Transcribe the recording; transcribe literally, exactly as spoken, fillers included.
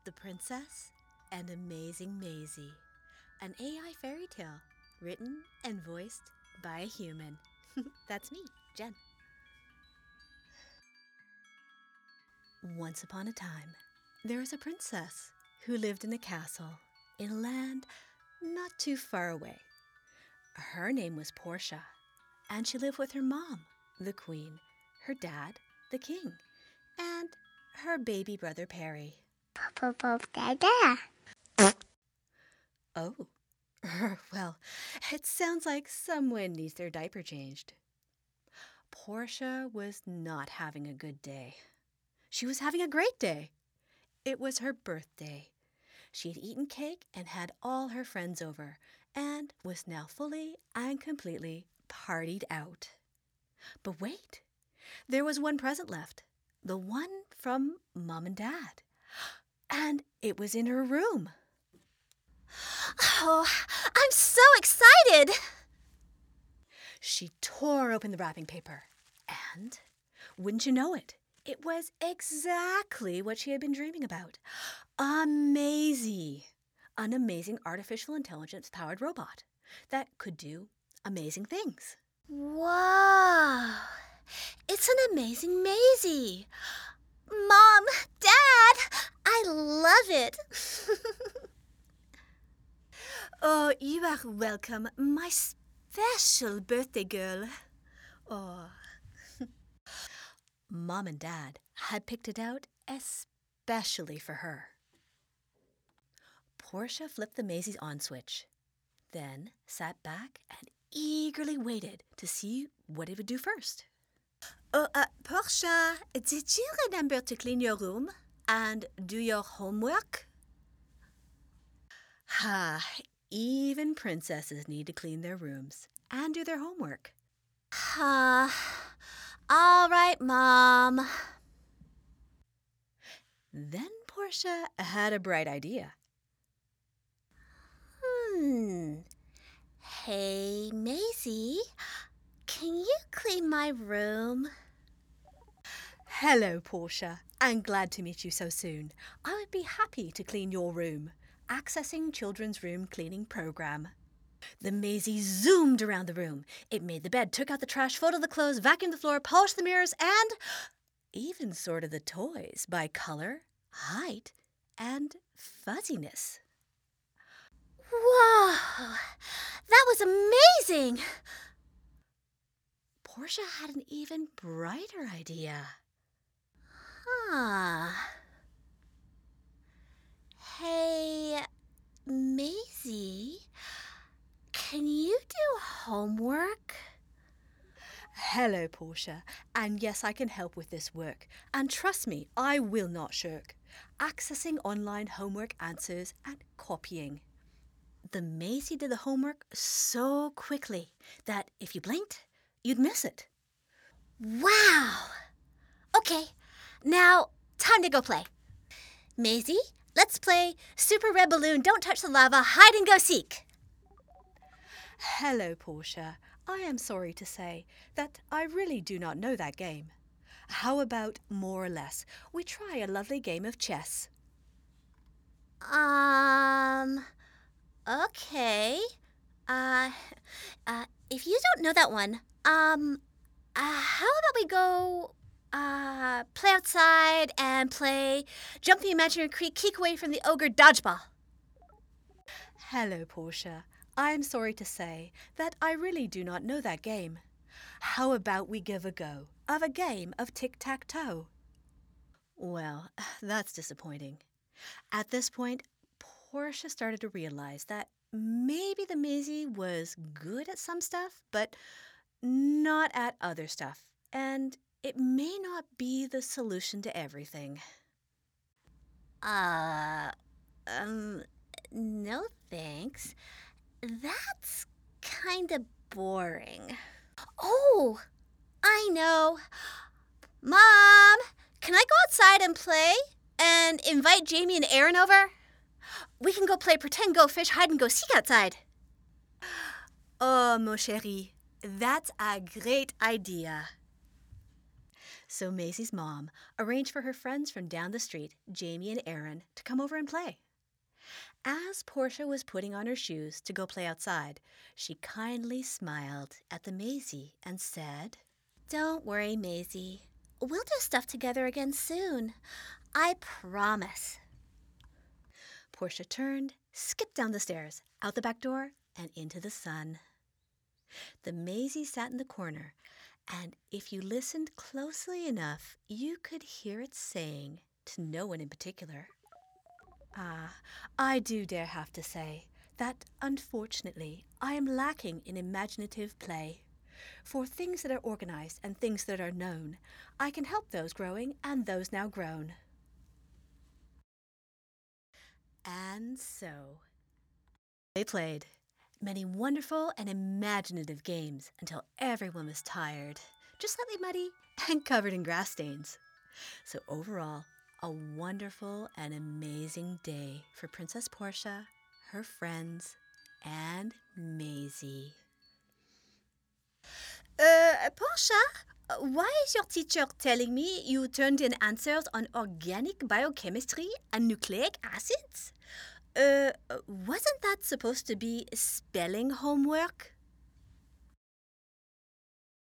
The Princess and Amazing Maisie, an A I fairy tale written and voiced by a human. That's me, Jen. Once upon a time, there was a princess who lived in a castle in a land not too far away. Her name was Portia, and she lived with her mom, the queen, her dad, the king, and her baby brother Perry. Dada. Oh, well, it sounds like someone needs their diaper changed. Portia was not having a good day. She was having a great day. It was her birthday. She had eaten cake and had all her friends over, and was now fully and completely partied out. But wait, there was one present left, the one from Mom and Dad. And it was in her room. Oh, I'm so excited! She tore open the wrapping paper, and, wouldn't you know it, it was exactly what she had been dreaming about. A Maisie, an amazing artificial intelligence-powered robot that could do amazing things. Wow! It's an amazing Maisie! Mom, Dad, I love it! Oh, you are welcome, my special birthday girl. Oh. Mom and Dad had picked it out especially for her. Portia flipped the Maisie's on switch, then sat back and eagerly waited to see what it would do first. Oh, uh, Portia, did you remember to clean your room and do your homework? Ha, even princesses need to clean their rooms and do their homework. Uh, all right, Mom. Then Portia had a bright idea. Hmm. Hey, Maisie, can you clean my room? Hello, Portia. I'm glad to meet you so soon. I would be happy to clean your room. Accessing Children's Room Cleaning Program. The Maisie zoomed around the room. It made the bed, took out the trash, folded the clothes, vacuumed the floor, polished the mirrors, and even sorted the toys by color, height, and fuzziness. Whoa! That was amazing! Portia had an even brighter idea. Huh. Hey, Maisie, can you do homework? Hello, Portia. And yes, I can help with this work. And trust me, I will not shirk. Accessing online homework answers and copying. The Maisie did the homework so quickly that if you blinked, you'd miss it. Wow! Okay, now time to go play. Maisie, let's play Super Red Balloon, Don't Touch the Lava, Hide and Go Seek. Hello, Portia. I am sorry to say that I really do not know that game. How about more or less? We try a lovely game of chess. Um, okay. Uh, uh, if you don't know that one, um, uh, how about we go, uh, play outside and play Jump the Imaginary Creek, Keek Away from the Ogre Dodgeball? Hello, Portia. I am sorry to say that I really do not know that game. How about we give a go of a game of tic-tac-toe? Well, that's disappointing. At this point, Portia started to realize that maybe the Maisie was good at some stuff, but not at other stuff, and it may not be the solution to everything. Uh, um, no thanks. That's kind of boring. Oh, I know. Mom, can I go outside and play and invite Jamie and Aaron over? We can go play pretend go fish, hide and go seek outside. Oh, mon chéri, that's a great idea. So Maisie's mom arranged for her friends from down the street, Jamie and Aaron, to come over and play. As Portia was putting on her shoes to go play outside, she kindly smiled at the Maisie and said, "Don't worry, Maisie. We'll do stuff together again soon. I promise." Portia turned, skipped down the stairs, out the back door, and into the sun. The Maisie sat in the corner, and if you listened closely enough, you could hear it saying, to no one in particular, "Ah, I do dare have to say that, unfortunately, I am lacking in imaginative play. For things that are organized and things that are known, I can help those growing and those now grown." And so they played many wonderful and imaginative games until everyone was tired, just slightly muddy and covered in grass stains. So overall, a wonderful and amazing day for Princess Portia, her friends, and Maisie. Uh, Portia, why is your teacher telling me you turned in answers on organic biochemistry and nucleic acids? Uh, wasn't that supposed to be spelling homework?